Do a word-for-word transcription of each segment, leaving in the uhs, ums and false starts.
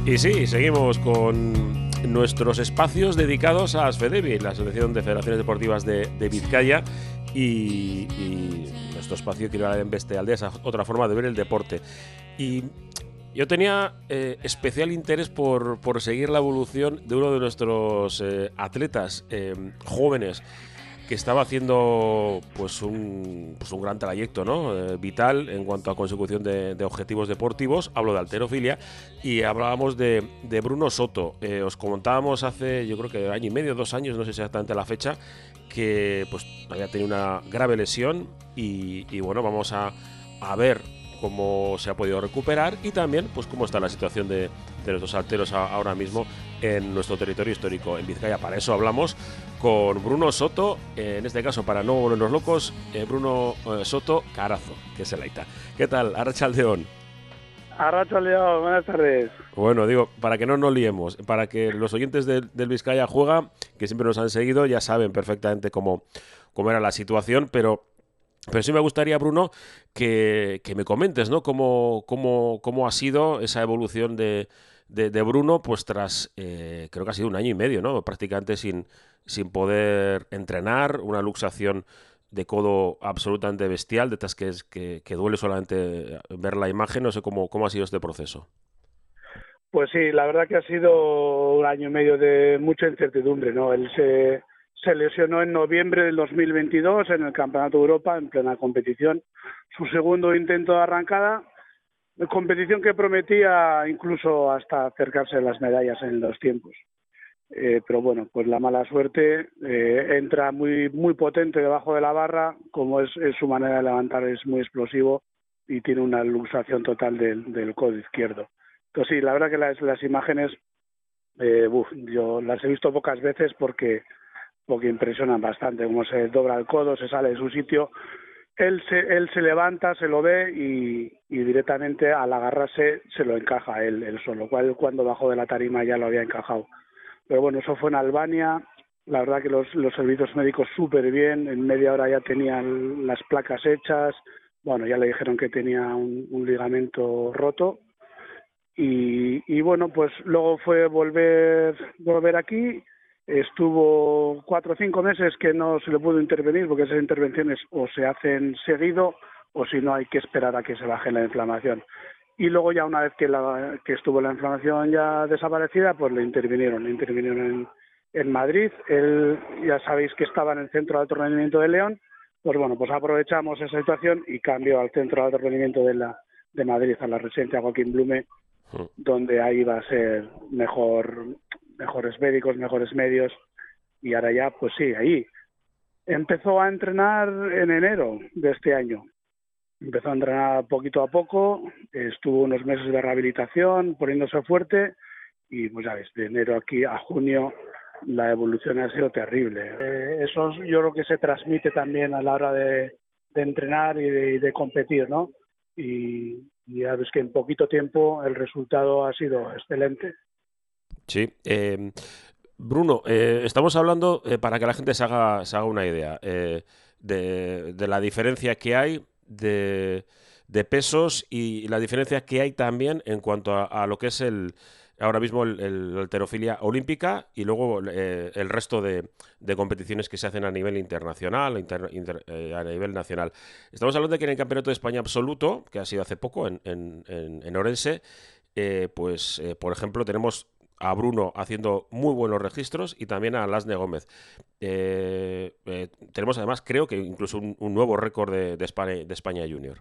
Y sí, seguimos con nuestros espacios dedicados a ASFEDEVI, la Asociación de Federaciones Deportivas de, de Vizcaya, y, y nuestro espacio quiero en Beste Aldea, esa otra forma de ver el deporte. Y yo tenía eh, especial interés por, por seguir la evolución de uno de nuestros eh, atletas eh, jóvenes, que estaba haciendo pues un, pues un gran trayecto, ¿no? Eh, vital en cuanto a consecución de, de objetivos deportivos. Hablo de halterofilia y hablábamos de, de Bruno Soto. Eh, os comentábamos hace, yo creo que año y medio, dos años, no sé exactamente la fecha, que pues había tenido una grave lesión y, y bueno, vamos a, a ver cómo se ha podido recuperar y también pues cómo está la situación de, de nuestros halteros ahora mismo en nuestro territorio histórico, en Vizcaya. Para eso hablamos con Bruno Soto, eh, en este caso, para no volvernos locos, eh, Bruno eh, Soto Carazo, que es el Aita. ¿Qué tal? Arratsaldeon. Arratsaldeon, buenas tardes. Bueno, digo, para que no nos liemos, para que los oyentes del, del Vizcaya Juega, que siempre nos han seguido, ya saben perfectamente cómo, cómo era la situación, pero Pero sí me gustaría, Bruno, que, que me comentes, ¿no? Cómo, cómo, cómo ha sido esa evolución de, de, de Bruno, pues tras, eh, creo que ha sido un año y medio, ¿no? Prácticamente sin, sin poder entrenar, una luxación de codo absolutamente bestial, de estas que, es, que, que duele solamente ver la imagen. No sé cómo, cómo ha sido este proceso. Pues sí, la verdad que ha sido un año y medio de mucha incertidumbre, ¿no? Él se... Se lesionó en noviembre del dos mil veintidós en el Campeonato de Europa, en plena competición. Su segundo intento de arrancada, competición que prometía incluso hasta acercarse a las medallas en los tiempos. Eh, pero bueno, pues la mala suerte, eh, entra muy muy potente debajo de la barra, como es, es su manera de levantar, es muy explosivo y tiene una luxación total del, del codo izquierdo. Entonces sí, la verdad que las, las imágenes, eh, uf, yo las he visto pocas veces porque porque impresionan bastante, como se dobla el codo, se sale de su sitio, él se, él se levanta, se lo ve y, y directamente al agarrarse se lo encaja él, él solo, cual cuando bajó de la tarima ya lo había encajado. Pero bueno, eso fue en Albania, la verdad que los, los servicios médicos súper bien, en media hora ya tenían las placas hechas, bueno, ya le dijeron que tenía un, un ligamento roto y, y bueno, pues luego fue volver, volver aquí. Estuvo cuatro o cinco meses que no se le pudo intervenir porque esas intervenciones o se hacen seguido o si no hay que esperar a que se baje la inflamación. Y luego ya una vez que, la, que estuvo la inflamación ya desaparecida, pues le intervinieron, le intervinieron en, en Madrid. Él, ya sabéis que estaba en el Centro de Alto Rendimiento de León, pues bueno, pues aprovechamos esa situación y cambió al Centro de Alto Rendimiento de, la, de Madrid, a la residencia Joaquín Blume, donde ahí va a ser mejor, mejores médicos, mejores medios, y ahora ya, pues sí, ahí. Empezó a entrenar en enero de este año. Empezó a entrenar poquito a poco, estuvo unos meses de rehabilitación, poniéndose fuerte, y pues ya ves, de enero aquí a junio la evolución ha sido terrible. Eh, eso yo creo que se transmite también a la hora de, de entrenar y de, de competir, ¿no? Y, y ya ves que en poquito tiempo el resultado ha sido excelente. Sí, eh, Bruno, eh, estamos hablando, eh, para que la gente se haga, se haga una idea, eh, de, de la diferencia que hay de, de pesos y la diferencia que hay también en cuanto a, a lo que es el ahora mismo el, el halterofilia olímpica y luego eh, el resto de, de competiciones que se hacen a nivel internacional, inter, inter, eh, a nivel nacional. Estamos hablando de que en el Campeonato de España absoluto, que ha sido hace poco en, en, en, en Orense, eh, pues eh, por ejemplo tenemos a Bruno haciendo muy buenos registros y también a Lasne Gómez. Eh, eh, tenemos además, creo que incluso un, un nuevo récord de, de, España, de España Junior.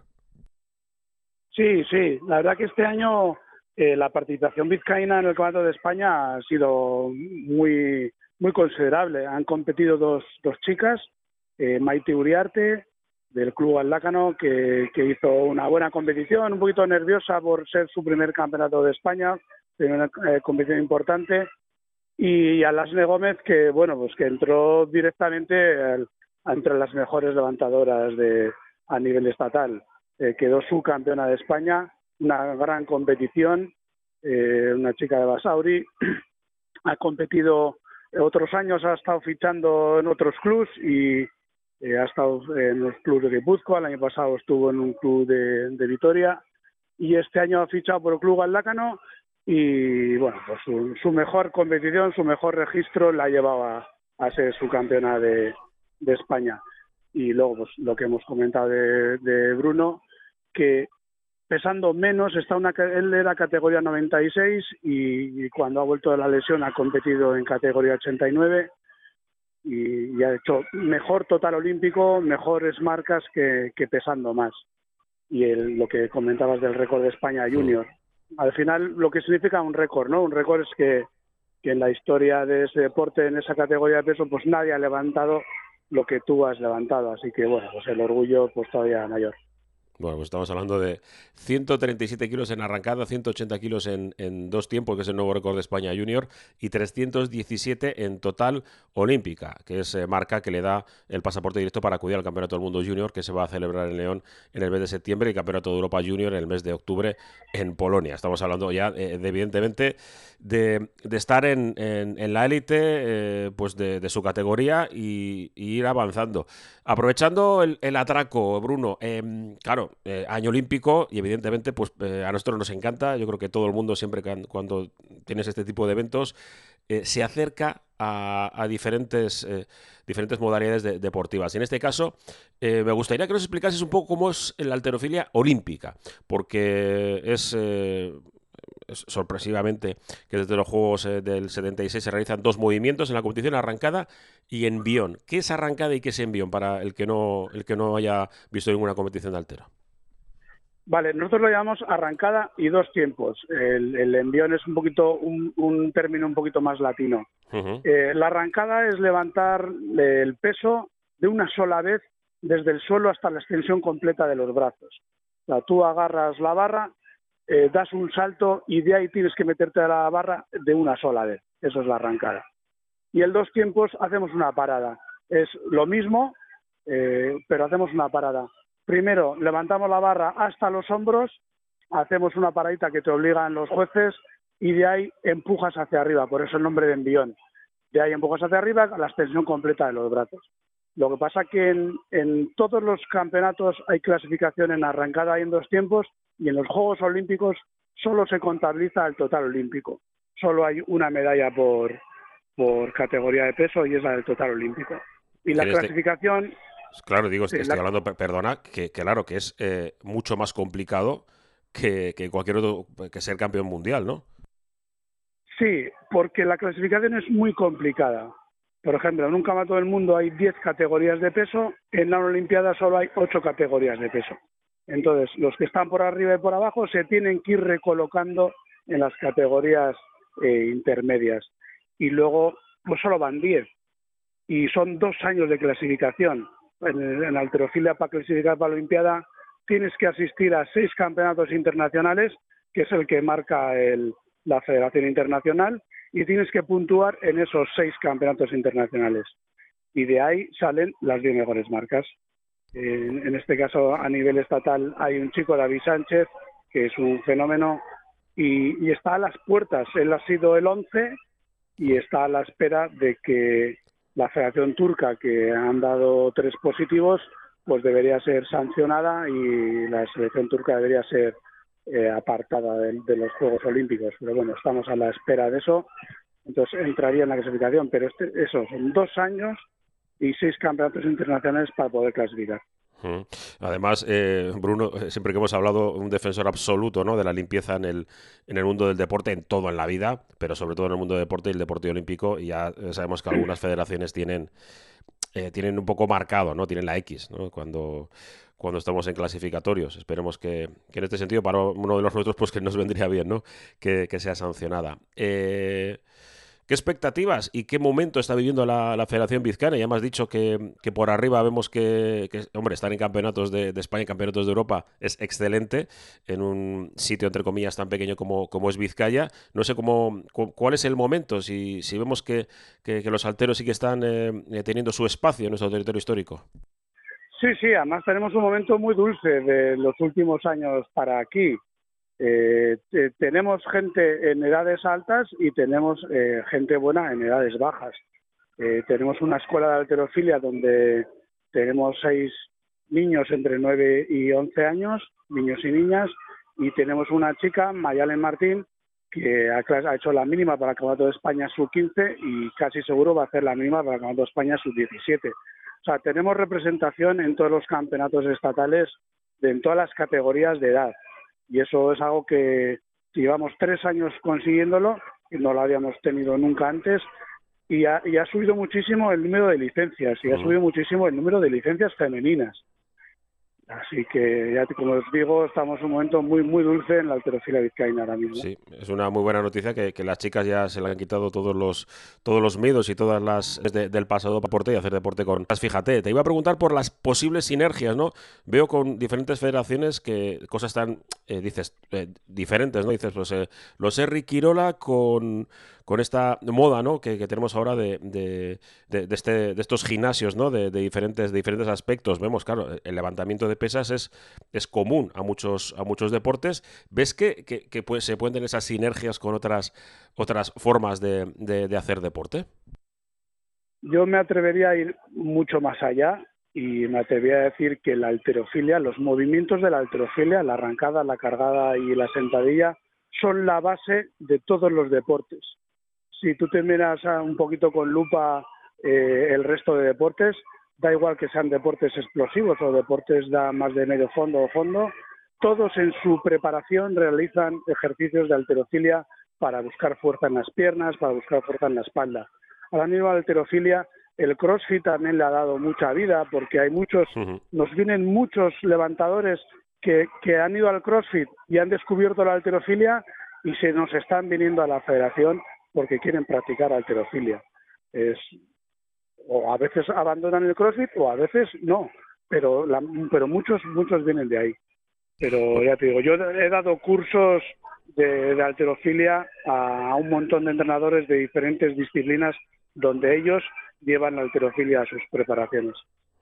Sí, sí, la verdad que este año eh, la participación vizcaína en el Campeonato de España ha sido muy, muy considerable. Han competido dos, dos chicas, eh, Maite Uriarte, del Club Aldácano, que, que hizo una buena competición, un poquito nerviosa por ser su primer campeonato de España, tiene una eh, competición importante, y a Lasne Gómez, que bueno, pues que entró directamente el, entre las mejores levantadoras de a nivel estatal. Eh, quedó subcampeona de España, una gran competición, eh, una chica de Basauri, ha competido otros años, ha estado fichando en otros clubs y eh, ha estado en los clubes de Guipúzcoa, el año pasado estuvo en un club de, de Vitoria y este año ha fichado por el Club Aldácano. y bueno, pues su, su mejor competición, su mejor registro la ha llevado a, a ser subcampeona de, de España. Y luego pues lo que hemos comentado de, de Bruno, que pesando menos, está una, él era categoría noventa y seis y, y cuando ha vuelto de la lesión ha competido en categoría ochenta y nueve y, y ha hecho mejor total olímpico, mejores marcas que, que pesando más. Y el, lo que comentabas del récord de España Junior, al final lo que significa un récord, ¿no? Un récord es que, que en la historia de ese deporte, en esa categoría de peso, pues nadie ha levantado lo que tú has levantado, así que bueno, pues el orgullo pues todavía mayor. Bueno, pues estamos hablando de ciento treinta y siete kilos en arrancada, ciento ochenta kilos en, en dos tiempos, que es el nuevo récord de España Junior, y trescientos diecisiete en total olímpica, que es eh, marca que le da el pasaporte directo para acudir al Campeonato del Mundo Junior, que se va a celebrar en León en el mes de septiembre, y Campeonato de Europa Junior en el mes de octubre en Polonia. Estamos hablando ya, eh, de, evidentemente, de, de estar en, en, en la élite eh, pues de, de su categoría y, y ir avanzando. Aprovechando el, el atraco, Bruno, eh, claro, Eh, año olímpico y evidentemente pues eh, a nosotros nos encanta. Yo creo que todo el mundo siempre que, cuando tienes este tipo de eventos eh, se acerca a, a diferentes eh, diferentes modalidades de, deportivas. Y en este caso eh, me gustaría que nos explicases un poco cómo es la halterofilia olímpica, porque es... Eh, sorpresivamente que desde los Juegos eh, del setenta y seis se realizan dos movimientos en la competición, arrancada y envión. ¿Qué es arrancada y qué es envión para el que no el que no haya visto ninguna competición de altero? Vale, nosotros lo llamamos arrancada y dos tiempos. El, el envión es un poquito un, un término un poquito más latino. Uh-huh. Eh, la arrancada es levantar el peso de una sola vez desde el suelo hasta la extensión completa de los brazos. O sea, tú agarras la barra, eh, das un salto y de ahí tienes que meterte a la barra de una sola vez. Eso es la arrancada. Y el dos tiempos hacemos una parada. Es lo mismo, eh, pero hacemos una parada. Primero levantamos la barra hasta los hombros, hacemos una paradita que te obligan los jueces y de ahí empujas hacia arriba, por eso el nombre de envión. De ahí empujas hacia arriba a la extensión completa de los brazos. Lo que pasa que en, en todos los campeonatos hay clasificación en arrancada y en dos tiempos, y en los Juegos Olímpicos solo se contabiliza el total olímpico. Solo hay una medalla por, por categoría de peso y es la del total olímpico. Y la clasificación... Este... Claro, digo, sí, estoy la... hablando, perdona, que, que claro, que es eh, mucho más complicado que, que cualquier otro, que ser campeón mundial, ¿no? Sí, porque la clasificación es muy complicada. Por ejemplo, en un campeonato del mundo hay diez categorías de peso, en la Olimpiada solo hay ocho categorías de peso. Entonces, los que están por arriba y por abajo se tienen que ir recolocando en las categorías eh, intermedias. Y luego, pues solo van diez. Y son dos años de clasificación. En, en halterofilia, para clasificar para la Olimpiada, tienes que asistir a seis campeonatos internacionales, que es el que marca el, la Federación Internacional, y tienes que puntuar en esos seis campeonatos internacionales. Y de ahí salen las diez mejores marcas. En, en este caso, a nivel estatal, hay un chico, David Sánchez, que es un fenómeno, y, y está a las puertas. Él ha sido el once y está a la espera de que la Federación Turca, que han dado tres positivos, pues debería ser sancionada y la selección turca debería ser eh, apartada de, de los Juegos Olímpicos. Pero bueno, estamos a la espera de eso, entonces entraría en la clasificación. Pero este, eso, son dos años y seis campeonatos internacionales para poder clasificar. Además, eh, Bruno, siempre que hemos hablado, un defensor absoluto, ¿no?, de la limpieza en el, en el mundo del deporte, en todo en la vida, pero sobre todo en el mundo del deporte y el deporte olímpico. Y ya sabemos que algunas federaciones tienen, eh, tienen un poco marcado, ¿no? Tienen la X, ¿no?, cuando, cuando estamos en clasificatorios. Esperemos que, que en este sentido, para uno de los nuestros, pues que nos vendría bien, ¿no?, que, que sea sancionada. Eh... ¿Qué expectativas y qué momento está viviendo la, la Federación Vizcaína? Ya me has dicho que, que por arriba vemos que, que, hombre, estar en campeonatos de, de España, en campeonatos de Europa, es excelente en un sitio, entre comillas, tan pequeño como, como es Vizcaya. No sé cómo, cu, cuál es el momento, si, si vemos que, que, que los halteros sí que están eh, teniendo su espacio en nuestro territorio histórico. Sí, sí, además tenemos un momento muy dulce de los últimos años para aquí. Eh, te, tenemos gente en edades altas y tenemos eh, gente buena en edades bajas. Eh, tenemos una escuela de halterofilia donde tenemos seis niños entre nueve y once años, niños y niñas, y tenemos una chica, Mayalen Martín, que ha, ha hecho la mínima para el Campeonato de España sub quince y casi seguro va a hacer la mínima para el Campeonato de España sub diecisiete. O sea, tenemos representación en todos los campeonatos estatales, de, en todas las categorías de edad. Y eso es algo que llevamos tres años consiguiéndolo, y no lo habíamos tenido nunca antes, y ha, y ha subido muchísimo el número de licencias, y ha subido muchísimo el número de licencias femeninas. Así que, ya como os digo, estamos en un momento muy muy dulce en la halterofilia vizcaína ahora mismo. Sí, es una muy buena noticia que, que las chicas ya se le han quitado todos los todos los miedos y todas las de, del pasado deporte y hacer deporte con... Fíjate, te iba a preguntar por las posibles sinergias, ¿no? Veo con diferentes federaciones que cosas tan, eh, dices, eh, diferentes, ¿no? Dices, pues eh, los Herri Quirola con... con esta moda, ¿no? que, que tenemos ahora de, de, de, de, este, de estos gimnasios, ¿no? de, de, diferentes, de diferentes aspectos. Vemos, claro, el levantamiento de pesas es, es común a muchos, a muchos deportes. ¿Ves que, que, que pues, se pueden tener esas sinergias con otras, otras formas de, de, de hacer deporte? Yo me atrevería a ir mucho más allá y me atrevería a decir que la halterofilia, los movimientos de la halterofilia, la arrancada, la cargada y la sentadilla, son la base de todos los deportes. Si tú te miras un poquito con lupa eh, el resto de deportes, da igual que sean deportes explosivos o deportes de más de medio fondo o fondo, todos en su preparación realizan ejercicios de halterofilia para buscar fuerza en las piernas, para buscar fuerza en la espalda. Ahora mismo la halterofilia, el CrossFit también le ha dado mucha vida, porque hay muchos, uh-huh. nos vienen muchos levantadores que, que han ido al CrossFit y han descubierto la halterofilia y se nos están viniendo a la federación porque quieren practicar halterofilia. Es, o a veces abandonan el CrossFit o a veces no, pero, la, pero muchos muchos vienen de ahí. Pero ya te digo, yo he dado cursos de, de halterofilia a, a un montón de entrenadores de diferentes disciplinas donde ellos llevan la halterofilia a sus preparaciones.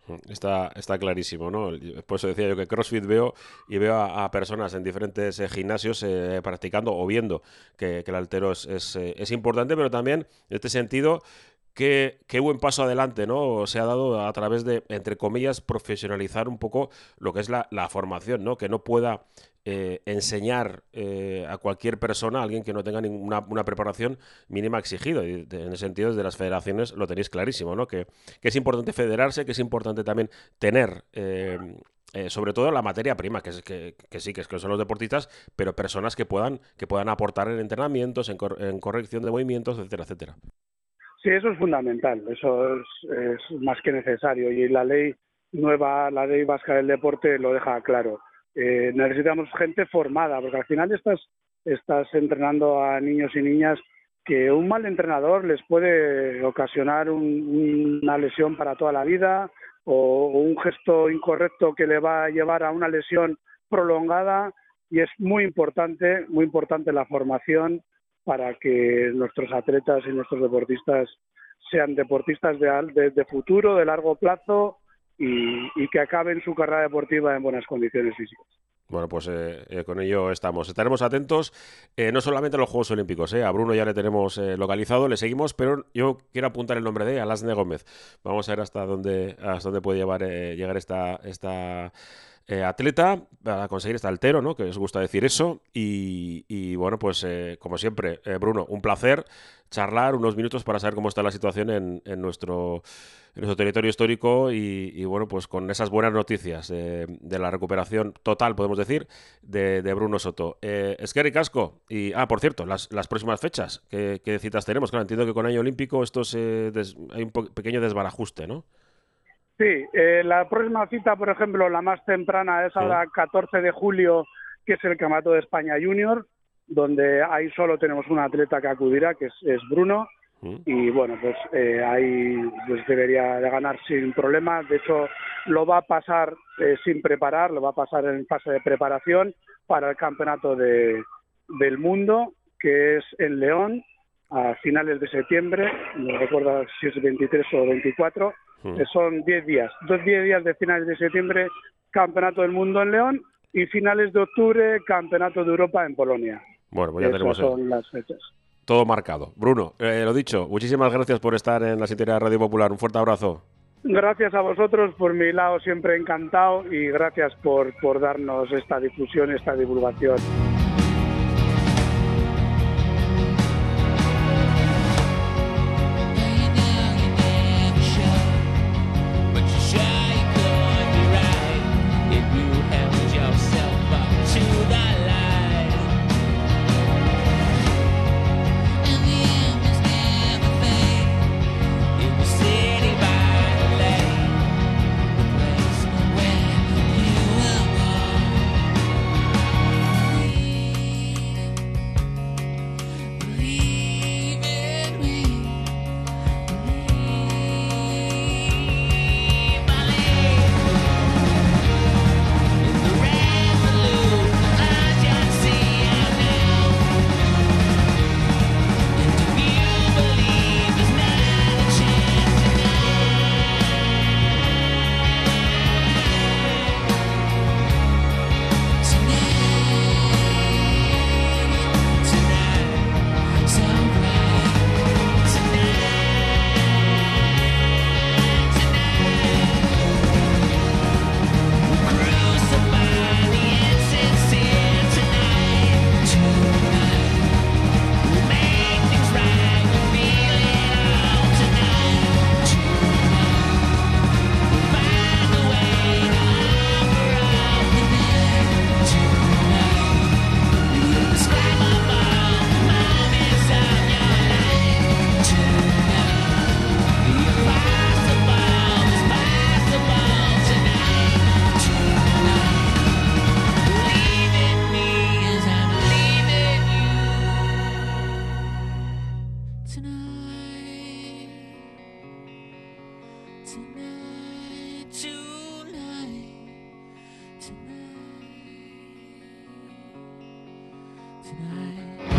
Está, está clarísimo, ¿no? Por eso decía yo que CrossFit veo y veo a, a personas en diferentes eh, gimnasios eh, practicando o viendo que, que el haltero es, es, eh, es importante, pero también en este sentido qué, qué buen paso adelante, ¿no? Se ha dado a través de, entre comillas, profesionalizar un poco lo que es la, la formación, ¿no? Que no pueda eh, enseñar eh, a cualquier persona, a alguien que no tenga ninguna una preparación mínima exigida. Y de, en ese sentido, desde las federaciones lo tenéis clarísimo, ¿no? Que, que es importante federarse, que es importante también tener... Eh, Eh, sobre todo la materia prima, que, es, que, que sí, que, es, que son los deportistas, pero personas que puedan que puedan aportar en entrenamientos, en, cor, en corrección de movimientos, etcétera, etcétera. Sí, eso es fundamental, eso es, es más que necesario y la ley nueva, la ley vasca del deporte lo deja claro. Eh, necesitamos gente formada, porque al final estás, estás entrenando a niños y niñas que un mal entrenador les puede ocasionar un, una lesión para toda la vida, o un gesto incorrecto que le va a llevar a una lesión prolongada, y es muy importante, muy importante la formación para que nuestros atletas y nuestros deportistas sean deportistas de, de, de futuro, de largo plazo y, y que acaben su carrera deportiva en buenas condiciones físicas. Bueno, pues eh, eh, con ello estamos. Estaremos atentos, eh, no solamente a los Juegos Olímpicos, eh, a Bruno ya le tenemos eh, localizado, le seguimos, pero yo quiero apuntar el nombre de Alasne Gómez. Vamos a ver hasta dónde, hasta dónde puede llevar, eh, llegar esta, esta eh, atleta para conseguir este altero, ¿no? Que os gusta decir eso. Y, y bueno, pues eh, como siempre, eh, Bruno, un placer charlar unos minutos para saber cómo está la situación en, en nuestro... en nuestro territorio histórico y, y bueno, pues con esas buenas noticias de, de la recuperación total, podemos decir, de, de Bruno Soto. Eh, Eskerrik asko. Y, ah, por cierto, las, las próximas fechas, ¿qué, qué citas tenemos? Claro, entiendo que con año olímpico esto se des, hay un po- pequeño desbarajuste, ¿no? Sí, eh, la próxima cita, por ejemplo, la más temprana es ahora sí. catorce de julio, que es el Campeonato de España Junior, donde ahí solo tenemos un atleta que acudirá, que es, es Bruno. Y bueno, pues eh, ahí pues debería de ganar sin problema. De hecho, lo va a pasar eh, sin preparar, lo va a pasar en fase de preparación para el campeonato de, del mundo, que es en León, a finales de septiembre. No recuerdo si es veintitrés o veinticuatro. Mm. Eh, son diez días. Dos diez días de finales de septiembre, campeonato del mundo en León, y finales de octubre, campeonato de Europa en Polonia. Bueno, pues ya Esas tenemos son el... las fechas. Todo marcado. Bruno, eh, lo dicho, muchísimas gracias por estar en la sintonía de Radio Popular. Un fuerte abrazo. Gracias a vosotros, por mi lado siempre encantado, y gracias por, por darnos esta difusión, esta divulgación. Tonight, tonight, tonight, tonight.